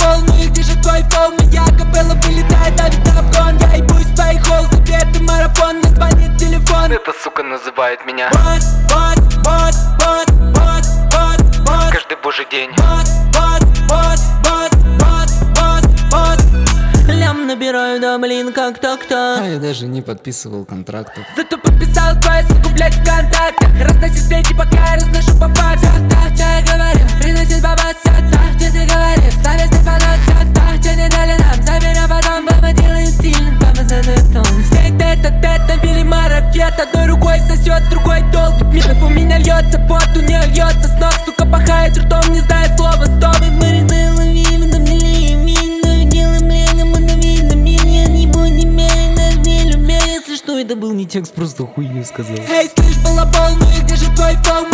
балабол, ну и где же твой фол? Моя капелла вылетает, давит на обгон. Я ебусь в твоих холл, заветный марафон. Мне звонит телефон, эта сука называет меня босс, босс, босс, босс, босс, босс, босс. каждый божий день. Босс, босс, босс, босс, босс, босс, босс. Лям набираю, да блин, как то-кто. А я даже не подписывал контрактов. Зато подписал твою ссылку, блять, в контактах. Разноси сплетни, пока я разношу по фактам. Так, что я говорю, приносит бабаса. Так, что ты говоришь, совестный понос. Так, что не дали нам, заберем потом. Баба делает стильным, баба задает тон. Стоит тет-а-тет, набили марафет. Одной рукой сосет, с другой долбит мифов. У меня льется пот, у нее льется с ног. Сука пахает ртом, не знает слова стоп. Мы разделаем видно, милее, делаем лего, мы видно, милее. Не будем нас не любя, если что, это был не текст, просто хуйню сказал. Эй, слышь, балабол, ну и где же твой фол?